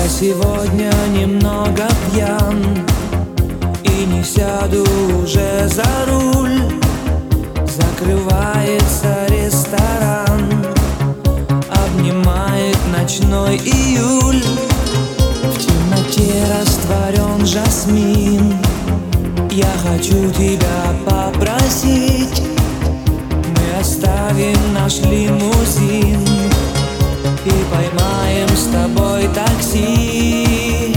сегодня немного пьян и не сяду уже за руль. Закрывается ресторан, обнимает ночной июль. В темноте растворен жасмин. Я хочу тебя попросить, мы оставим наш лимузин и поймаем с тобой такси.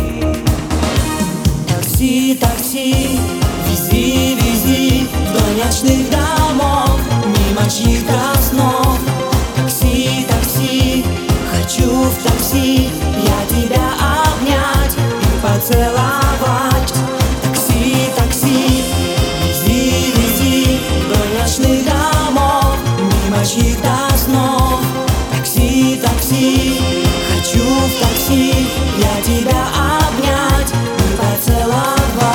Такси, такси, вези, вези вдоль ночных домов, мимо чьих-то снов. Такси, такси, хочу в такси я тебя обнять и поцеловать. Такси, такси, вези, вези вдоль ночных домов, мимо чьих-то снов. Такси, такси, хочу в такси я тебя обнять и поцеловать.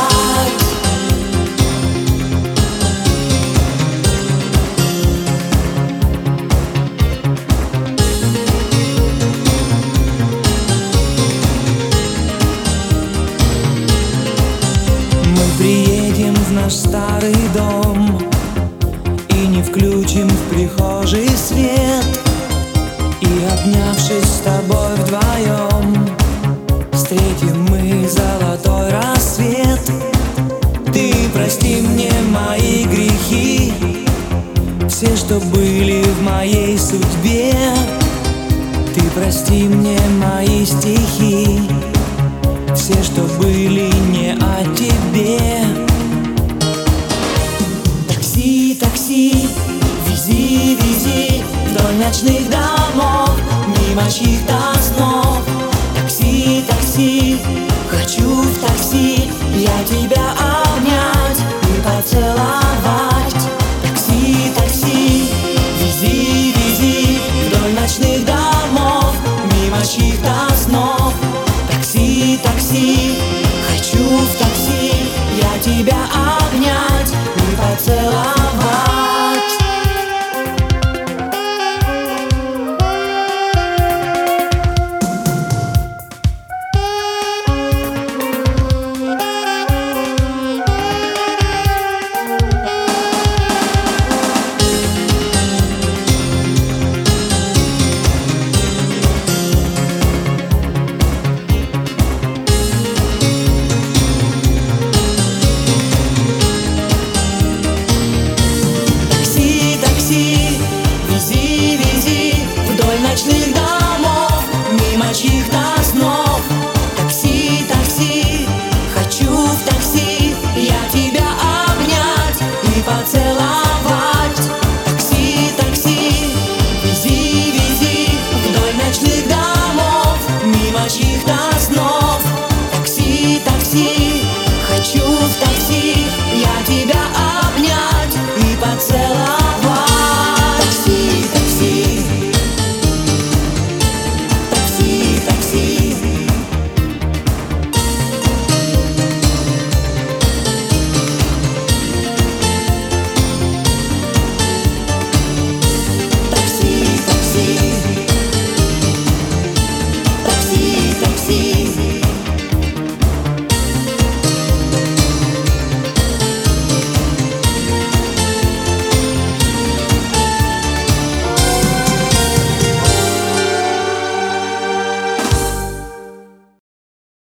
Мы приедем в наш старый дом и не включим в прихожей свет. И, обнявшись с тобой вдвоем, встретим мы золотой рассвет. Ты прости мне мои грехи, все, что были в моей судьбе. Ты прости мне мои стихи, все, что были не о тебе. Такси, такси, вези, вези вдоль ночных домов, мимо чьих-то снов. Такси, такси, хочу в такси я тебя обнять и поцеловать. Такси, такси, вези, вези вдоль ночных домов, мимо чьих-то снов. Такси, такси, хочу в такси я тебя обнять и поцеловать. Вези, вези вдоль ночных домов, мимо чьих-то